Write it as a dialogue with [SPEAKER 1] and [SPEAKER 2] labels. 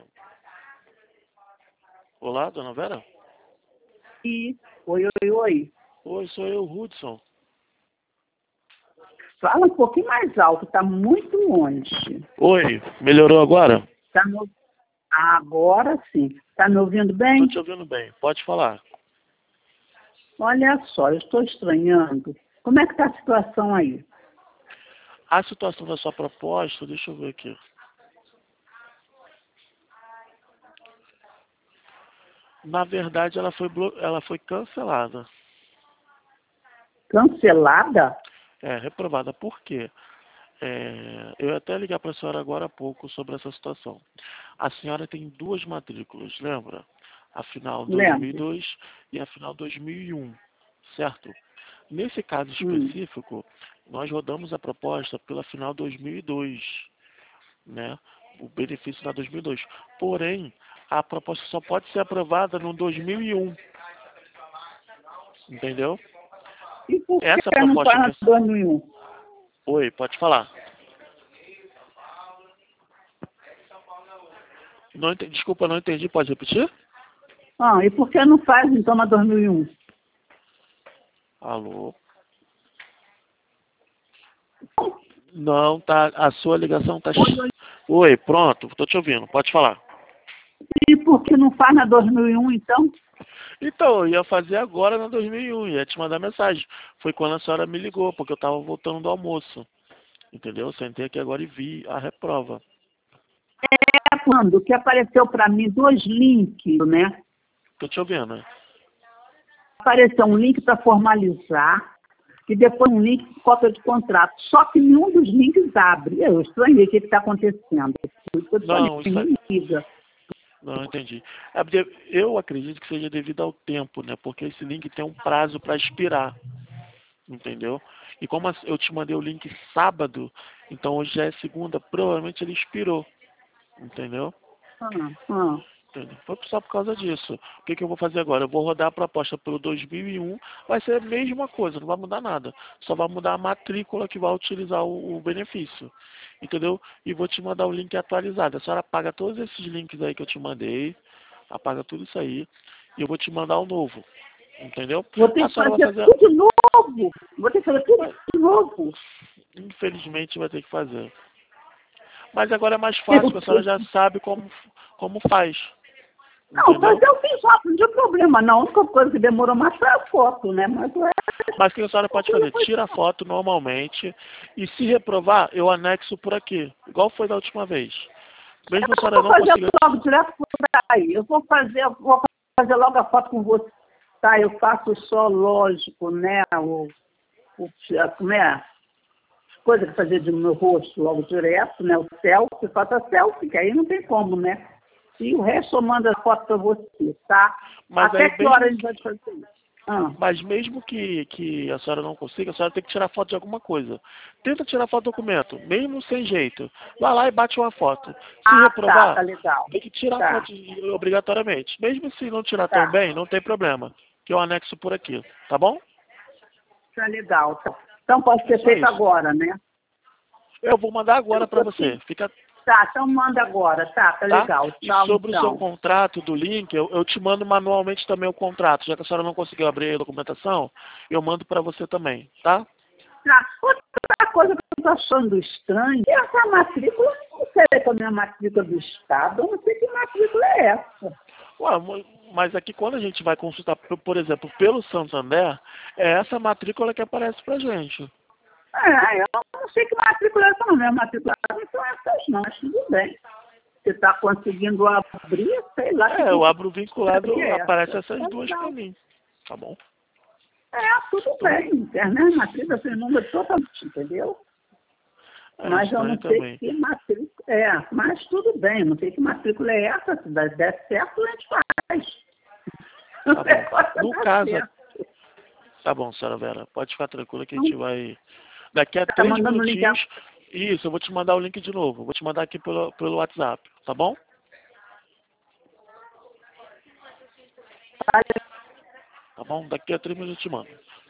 [SPEAKER 1] Olá, dona Vera?
[SPEAKER 2] Oi, oi, oi.
[SPEAKER 1] Oi, sou eu, Hudson.
[SPEAKER 2] Fala um pouquinho mais alto, tá muito longe.
[SPEAKER 1] Oi, melhorou agora?
[SPEAKER 2] Tá me... Agora sim. Tá me ouvindo bem?
[SPEAKER 1] Tô te ouvindo bem, pode falar.
[SPEAKER 2] Olha só, eu estou estranhando. Como é que tá a situação aí?
[SPEAKER 1] A situação da sua proposta, deixa eu ver aqui. Na verdade, ela foi cancelada.
[SPEAKER 2] Cancelada?
[SPEAKER 1] Reprovada. Por quê? Eu ia até ligar para a senhora agora há pouco sobre essa situação. A senhora tem duas matrículas, lembra? A final
[SPEAKER 2] Lembro.
[SPEAKER 1] 2002 e a final 2001, certo? Nesse caso
[SPEAKER 2] Hum.
[SPEAKER 1] específico, nós rodamos a proposta pela final 2002, né? O benefício da 2002. Porém, a proposta só pode ser aprovada no 2001, entendeu?
[SPEAKER 2] E por
[SPEAKER 1] Essa
[SPEAKER 2] que não
[SPEAKER 1] proposta
[SPEAKER 2] faz
[SPEAKER 1] que...
[SPEAKER 2] na 2001?
[SPEAKER 1] Oi, pode falar. Não entendi, desculpa, não entendi. Pode repetir?
[SPEAKER 2] E por que não faz então na 2001?
[SPEAKER 1] Alô? Não, tá. A sua ligação tá...
[SPEAKER 2] Oi, oi.
[SPEAKER 1] Oi, pronto. Tô te ouvindo. Pode falar.
[SPEAKER 2] E por que não faz na 2001 então?
[SPEAKER 1] Então, eu ia fazer agora na 2001. Ia te mandar mensagem. Foi quando a senhora me ligou, porque eu tava voltando do almoço. Entendeu? Sentei aqui agora e vi a reprova.
[SPEAKER 2] Quando que apareceu para mim dois links, né?
[SPEAKER 1] Tô te ouvindo.
[SPEAKER 2] Apareceu um link para formalizar e depois um link de cópia de contrato. Só que nenhum dos links abre. Eu estranhei o que está acontecendo.
[SPEAKER 1] Não, isso é...
[SPEAKER 2] Liga.
[SPEAKER 1] Não, entendi. Eu acredito que seja devido ao tempo, né? Porque esse link tem um prazo para expirar. Entendeu? E como eu te mandei o link sábado, então hoje já é segunda, provavelmente ele expirou. Entendeu?
[SPEAKER 2] Ah, ah.
[SPEAKER 1] Entendeu? Foi só por causa disso. O que eu vou fazer agora? Eu vou rodar a proposta pelo 2001, vai ser a mesma coisa, não vai mudar nada. Só vai mudar a matrícula que vai utilizar o benefício. Entendeu? E vou te mandar o link atualizado. A senhora apaga todos esses links aí que eu te mandei, apaga tudo isso aí, e eu vou te mandar o novo. Entendeu?
[SPEAKER 2] Vou ter
[SPEAKER 1] A
[SPEAKER 2] que
[SPEAKER 1] senhora vai
[SPEAKER 2] fazer
[SPEAKER 1] fazer...
[SPEAKER 2] tudo de novo. Vou ter que fazer tudo de novo.
[SPEAKER 1] Infelizmente vai ter que fazer. Mas agora é mais fácil, porque a senhora já sabe como faz.
[SPEAKER 2] Não,
[SPEAKER 1] Entendeu?
[SPEAKER 2] fazer eu fiz rápido, não tinha problema não. A única coisa que demorou mais foi a foto, né? Mas
[SPEAKER 1] Mas o que a senhora pode fazer? Tira a foto normalmente e se reprovar, eu anexo por aqui. Igual foi da última vez. Mesmo a senhora
[SPEAKER 2] vou
[SPEAKER 1] não
[SPEAKER 2] fazer
[SPEAKER 1] consiga...
[SPEAKER 2] logo direto por aí. Eu vou fazer logo a foto com você. Tá, eu faço só, lógico, né? Como é? Coisa que fazer do meu rosto logo direto, né? O selfie, faço a selfie, que aí não tem como, né? E o resto eu mando a foto para você, tá?
[SPEAKER 1] Mas
[SPEAKER 2] Até
[SPEAKER 1] aí
[SPEAKER 2] que
[SPEAKER 1] mesmo...
[SPEAKER 2] hora a gente vai fazer isso?
[SPEAKER 1] Mas mesmo que a senhora não consiga, a senhora tem que tirar foto de alguma coisa. Tenta tirar foto do documento, mesmo sem jeito. Vai lá e bate uma foto. Se reprovar,
[SPEAKER 2] Tá legal.
[SPEAKER 1] tem que tirar
[SPEAKER 2] Tá,
[SPEAKER 1] foto obrigatoriamente. Mesmo se não tirar tão
[SPEAKER 2] tá.
[SPEAKER 1] bem, não tem problema. Que eu anexo por aqui, tá bom?
[SPEAKER 2] Tá legal. Tá. Então pode ser
[SPEAKER 1] Só
[SPEAKER 2] feito
[SPEAKER 1] isso.
[SPEAKER 2] agora, né?
[SPEAKER 1] Eu vou mandar agora para você. Fica...
[SPEAKER 2] Tá, então manda agora. Tá
[SPEAKER 1] Tá?
[SPEAKER 2] legal.
[SPEAKER 1] E
[SPEAKER 2] Tchau,
[SPEAKER 1] sobre o seu
[SPEAKER 2] então.
[SPEAKER 1] contrato do link, eu te mando manualmente também o contrato. Já que a senhora não conseguiu abrir a documentação, eu mando para você também, tá?
[SPEAKER 2] Tá. Outra coisa que eu tô achando estranho, essa matrícula, eu não sei se é a minha matrícula do Estado, eu não sei que matrícula é essa.
[SPEAKER 1] Ué, mas aqui quando a gente vai consultar, por exemplo, pelo Santander, é essa matrícula que aparece pra gente.
[SPEAKER 2] Eu não sei que matrícula é essa, não. Minha matrícula não são essas, não, mas tudo bem. Você está conseguindo abrir, sei lá que
[SPEAKER 1] Eu abro o vinculado,
[SPEAKER 2] que é
[SPEAKER 1] aparece
[SPEAKER 2] essa.
[SPEAKER 1] essas
[SPEAKER 2] Tá
[SPEAKER 1] duas pra
[SPEAKER 2] legal.
[SPEAKER 1] mim. Tá bom?
[SPEAKER 2] Tudo
[SPEAKER 1] Tô-
[SPEAKER 2] bem. Internet, matrícula, sem número totalmente, entendeu? Mas eu
[SPEAKER 1] estranho
[SPEAKER 2] não sei
[SPEAKER 1] também.
[SPEAKER 2] que matrícula é. Mas tudo bem, não sei que matrícula é essa. Se der certo, a gente faz.
[SPEAKER 1] Tá bom. No
[SPEAKER 2] Dá
[SPEAKER 1] caso,
[SPEAKER 2] certo.
[SPEAKER 1] tá bom, senhora Vera, pode ficar tranquila que a gente vai... Daqui a
[SPEAKER 2] Tá
[SPEAKER 1] 3
[SPEAKER 2] mandando o link.
[SPEAKER 1] minutinhos, isso, eu vou te mandar o link de novo. Vou te mandar aqui pelo WhatsApp, tá bom? Tá bom? Daqui a 3 minutos eu te mando.